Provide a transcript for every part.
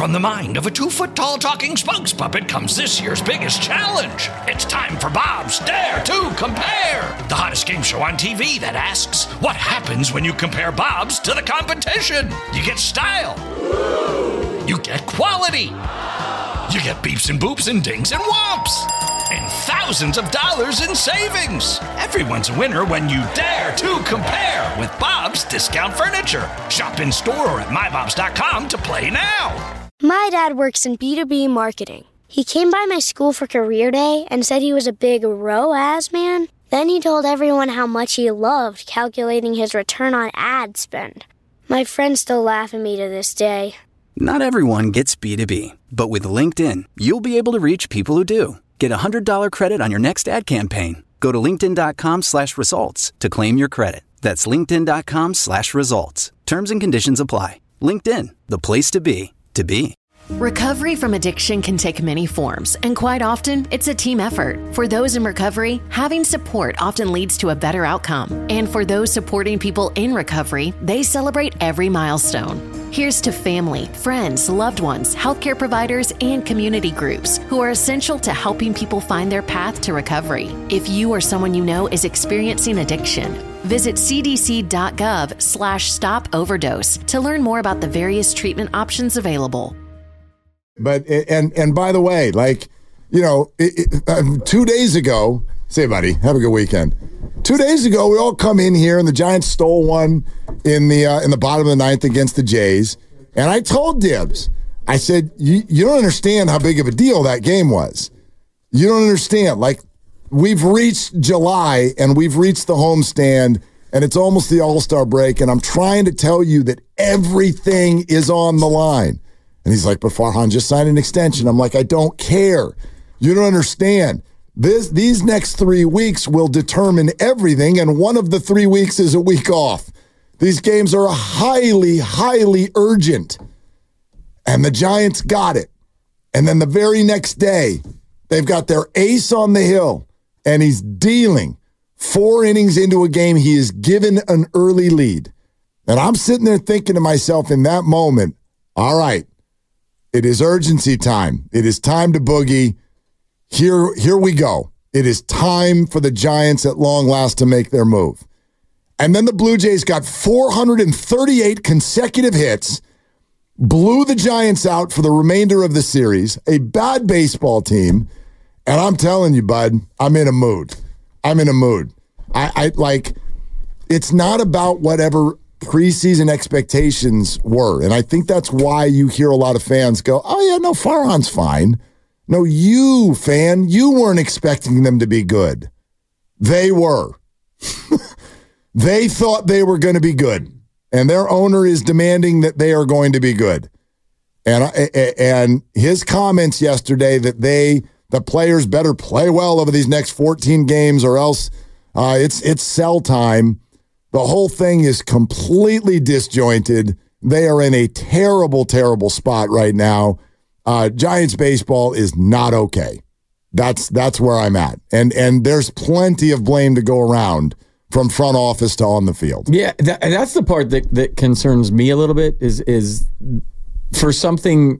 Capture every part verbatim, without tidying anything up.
from the mind of a two-foot-tall talking spokes puppet comes this year's biggest challenge. It's time for Bob's Dare to Compare, the hottest game show on T V that asks, what happens when you compare Bobs to the competition? You get style. You get quality. You get beeps and boops and dings and whomps. And thousands of dollars in savings. Everyone's a winner when you dare to compare with Bob's Discount Furniture. Shop in store or at my bobs dot com to play now. My dad works in B two B marketing. He came by my school for career day and said he was a big R O A S man. Then he told everyone how much he loved calculating his return on ad spend. My friends still laugh at me to this day. Not everyone gets B two B, but with LinkedIn, you'll be able to reach people who do. Get a one hundred dollars credit on your next ad campaign. Go to linkedin.com slash results to claim your credit. That's linkedin.com slash results. Terms and conditions apply. LinkedIn, the place to be, to be. Recovery from addiction can take many forms, and quite often, it's a team effort. For those in recovery, having support often leads to a better outcome. And for those supporting people in recovery, they celebrate every milestone. Here's to family, friends, loved ones, healthcare providers, and community groups who are essential to helping people find their path to recovery. If you or someone you know is experiencing addiction, visit cdc.gov slash stop overdose to learn more about the various treatment options available. But, and and by the way, like, you know, it, it, um, two days ago, say, buddy, have a good weekend. Two days ago, we all come in here and the Giants stole one in the uh, in the bottom of the ninth against the Jays. And I told Dibs, I said, you, you don't understand how big of a deal that game was. You don't understand. Like, we've reached July and we've reached the homestand and it's almost the All-Star break. And I'm trying to tell you that everything is on the line. And he's like, but Farhan just signed an extension. I'm like, I don't care. You don't understand. This, these next three weeks will determine everything, and one of the three weeks is a week off. These games are highly, highly urgent. And the Giants got it. And then the very next day, they've got their ace on the hill, and he's dealing. Four innings into a game, he is given an early lead. And I'm sitting there thinking to myself in that moment, all right, it is urgency time. It is time to boogie. Here, here we go. It is time for the Giants at long last to make their move. And then the Blue Jays got four hundred thirty-eight consecutive hits, blew the Giants out for the remainder of the series, a bad baseball team. And I'm telling you, bud, I'm in a mood. I'm in a mood. I, I like, it's not about whatever preseason expectations were. And I think that's why you hear a lot of fans go, oh, yeah, no, Farhan's fine. No, you, fan, you weren't expecting them to be good. They were. They thought they were going to be good. And their owner is demanding that they are going to be good. And and his comments yesterday that they, the players better play well over these next fourteen games or else uh, it's it's sell time. The whole thing is completely disjointed. They are in a terrible, terrible spot right now. Uh, Giants baseball is not okay. That's that's where I'm at. And and there's plenty of blame to go around from front office to on the field. Yeah, that, that's the part that, that concerns me a little bit is is for something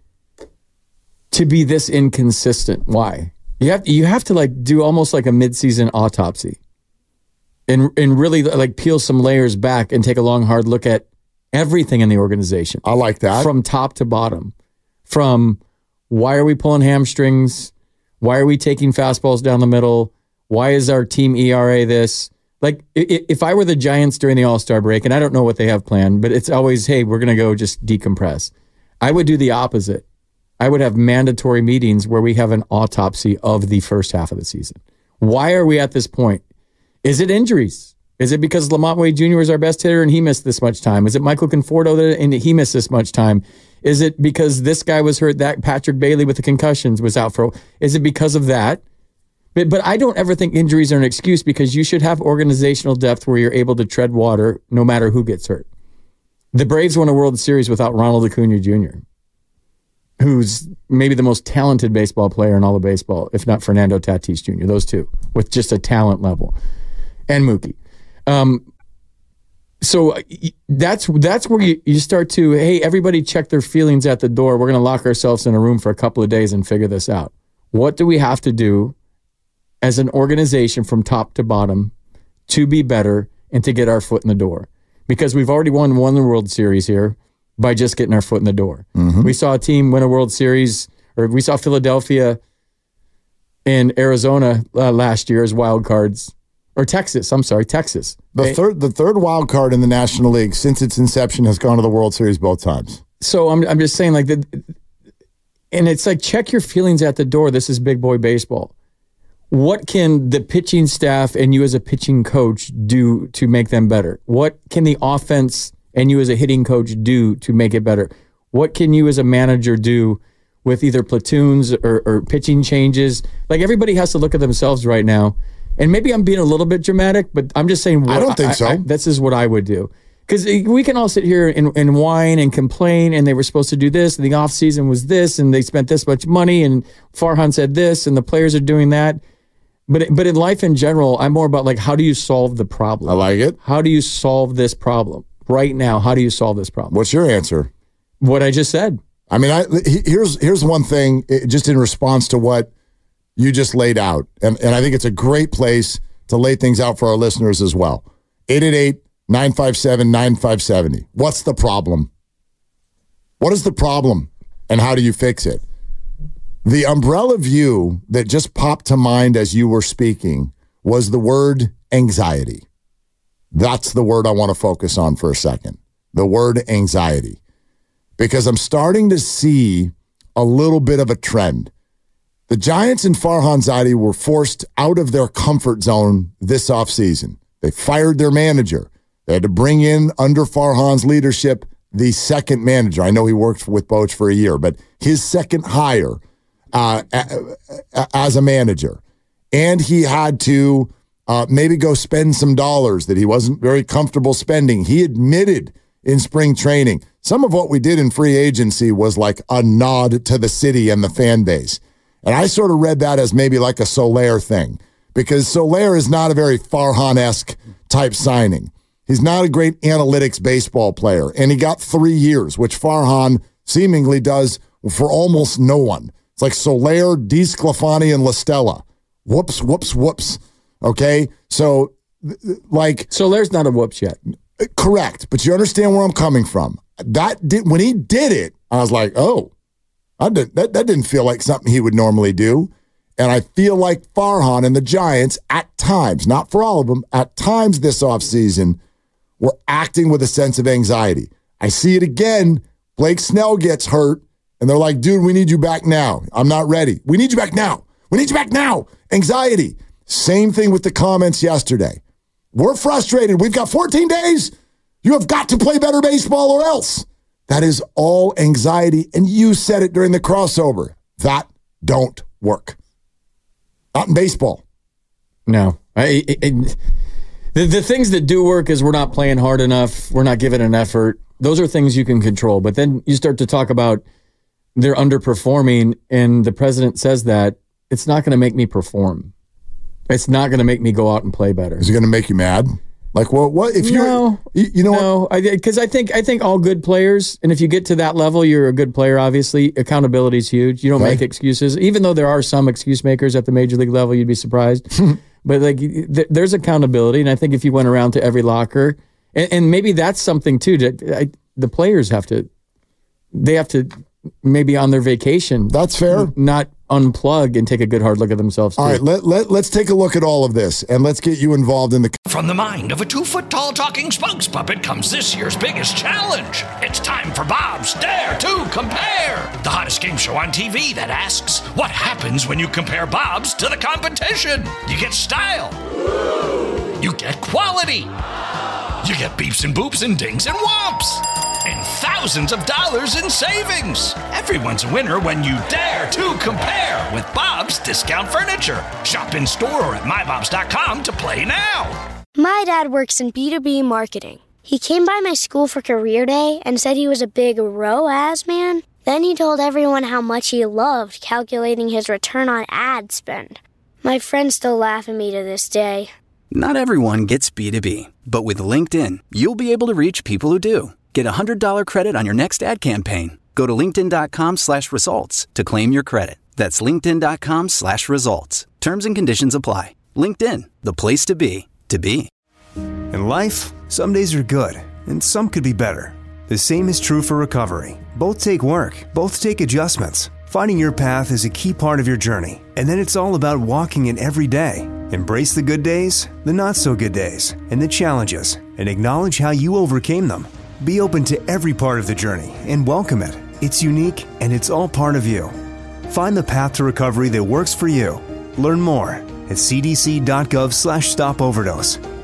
to be this inconsistent. Why? You have you have to like do almost like a midseason autopsy. And and really like peel some layers back and take a long, hard look at everything in the organization. I like that. From top to bottom. From why are we pulling hamstrings? Why are we taking fastballs down the middle? Why is our team E R A this? Like, if I were the Giants during the All-Star break, and I don't know what they have planned, but it's always, hey, we're going to go just decompress. I would do the opposite. I would have mandatory meetings where we have an autopsy of the first half of the season. Why are we at this point? Is it injuries? Is it because Lamont Wade Junior is our best hitter and he missed this much time? Is it Michael Conforto that and he missed this much time? Is it because this guy was hurt, that Patrick Bailey with the concussions was out for? Is it because of that? But, but I don't ever think injuries are an excuse because you should have organizational depth where you're able to tread water no matter who gets hurt. The Braves won a World Series without Ronald Acuna Junior, who's maybe the most talented baseball player in all of baseball, if not Fernando Tatis Junior, those two, with just a talent level. And Mookie. Um, So that's that's where you, you start to, hey, everybody check their feelings at the door. We're going to lock ourselves in a room for a couple of days and figure this out. What do we have to do as an organization from top to bottom to be better and to get our foot in the door? Because we've already won, won the World Series here by just getting our foot in the door. Mm-hmm. We saw a team win a World Series, or we saw Philadelphia and Arizona uh, last year as wild cards. Or Texas, I'm sorry, Texas. The They- third the third wild card in the National League since its inception has gone to the World Series both times. So I'm I'm just saying, like, the, and it's like, check your feelings at the door. This is big boy baseball. What can the pitching staff and you as a pitching coach do to make them better? What can the offense and you as a hitting coach do to make it better? What can you as a manager do with either platoons or, or pitching changes? Like, everybody has to look at themselves right now. And maybe I'm being a little bit dramatic, but I'm just saying. What I don't think so. I, I, this is what I would do. Because we can all sit here and, and whine and complain, and they were supposed to do this, and the offseason was this, and they spent this much money, and Farhan said this, and the players are doing that. But but in life in general, I'm more about, like, how do you solve the problem? I like it. How do you solve this problem? Right now, how do you solve this problem? What's your answer? What I just said. I mean, I, here's here's one thing, just in response to what you just laid out, and, and I think it's a great place to lay things out for our listeners as well. eight eight eight, nine five seven, nine five seven zero. What's the problem? What is the problem, and how do you fix it? The umbrella view that just popped to mind as you were speaking was the word anxiety. That's the word I want to focus on for a second. The word anxiety. Because I'm starting to see a little bit of a trend. The Giants and Farhan Zaidi were forced out of their comfort zone this offseason. They fired their manager. They had to bring in, under Farhan's leadership, the second manager. I know he worked with Boch for a year, but his second hire uh, as a manager. And he had to uh, maybe go spend some dollars that he wasn't very comfortable spending. He admitted in spring training, some of what we did in free agency was like a nod to the city and the fan base. And I sort of read that as maybe like a Soler thing, because Soler is not a very Farhan-esque type signing. He's not a great analytics baseball player, and he got three years, which Farhan seemingly does for almost no one. It's like Soler, DeSclafani, and La Stella. Whoops, whoops, whoops. Okay? So, like... Soler's not a whoops yet. Correct, but you understand where I'm coming from. That did, when he did it, I was like, oh, I did, that, that didn't feel like something he would normally do. And I feel like Farhan and the Giants, at times, not for all of them, at times this offseason, were acting with a sense of anxiety. I see it again. Blake Snell gets hurt, and they're like, dude, we need you back now. I'm not ready. We need you back now. We need you back now. Anxiety. Same thing with the comments yesterday. We're frustrated. We've got fourteen days. You have got to play better baseball or else. That is all anxiety, and you said it during the crossover. That don't work. Not in baseball. No. I, it, it, the, the things that do work is we're not playing hard enough. We're not giving an effort. Those are things you can control. But then you start to talk about they're underperforming, and the president says that. It's not going to make me perform. It's not going to make me go out and play better. Is it going to make you mad? Like, what? What if you're? No, you, you know, no, because I, I think I think all good players, and if you get to that level, you're a good player. Obviously, accountability is huge. You don't Okay. make excuses, even though there are some excuse makers at the major league level. You'd be surprised, but like th- there's accountability, and I think if you went around to every locker, and, and maybe that's something too. To, I, the players have to, they have to maybe on their vacation. That's fair. Not unplug and take a good hard look at themselves too. All right, let, let, let's take a look at all of this, and let's get you involved in the... From the mind of a two-foot-tall talking spokes puppet comes this year's biggest challenge. It's time for Bob's Dare to Compare, the hottest game show on T V that asks, what happens when you compare Bob's to the competition? You get style. You get quality. You get beeps and boops and dings and whomps. And thousands of dollars in savings. Everyone's a winner when you dare to compare with Bob's Discount Furniture. Shop in store or at my bobs dot com to play now. My dad works in B two B marketing. He came by my school for career day and said he was a big R O A S man. Then he told everyone how much he loved calculating his return on ad spend. My friends still laugh at me to this day. Not everyone gets B two B, but with LinkedIn, you'll be able to reach people who do. Get a one hundred dollars credit on your next ad campaign. Go to linkedin.com slash results to claim your credit. That's linkedin.com slash results. Terms and conditions apply. LinkedIn, the place to be, to be. In life, some days are good, and some could be better. The same is true for recovery. Both take work, both take adjustments. Finding your path is a key part of your journey, and then it's all about walking it every day. Embrace the good days, the not-so-good days, and the challenges, and acknowledge how you overcame them. Be open to every part of the journey and welcome it. It's unique, and it's all part of you. Find the path to recovery that works for you. Learn more at cdc.gov slash stop overdose